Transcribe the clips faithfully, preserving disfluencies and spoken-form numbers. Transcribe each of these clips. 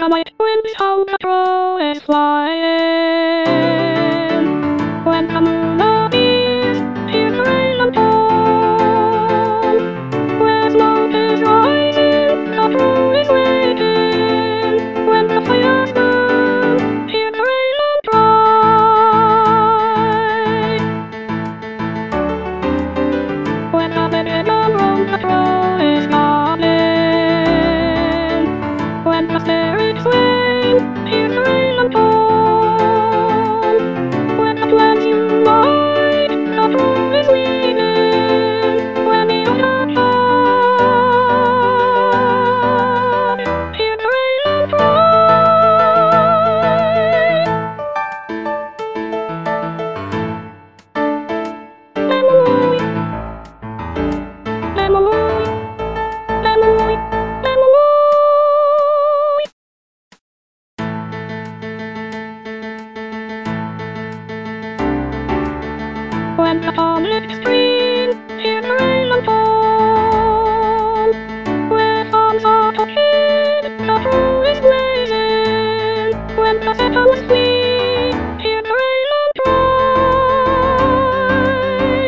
the white winds how the crow is flying. When the moon appears, hear the rain and fall. Where smoke is rising, the crow is waiting. When the fires burn, hear the rain and cry. When the beginning room, the crow is calling. When the spirits swing, hear the rain and fall. When the plants unite, the crow is weaving. When the ocean falls, hear the rain and cry. Lemon, lemon, lemon, lemon. When the palmlets stream, hear the rain and fall. Where farms are touching, the crow is blazing. When the petals sweep, hear the rain and cry.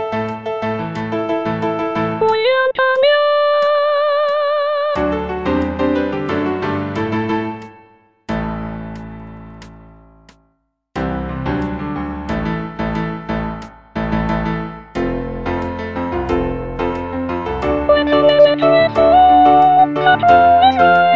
William Tamiya. When the military falls, the crow is rising.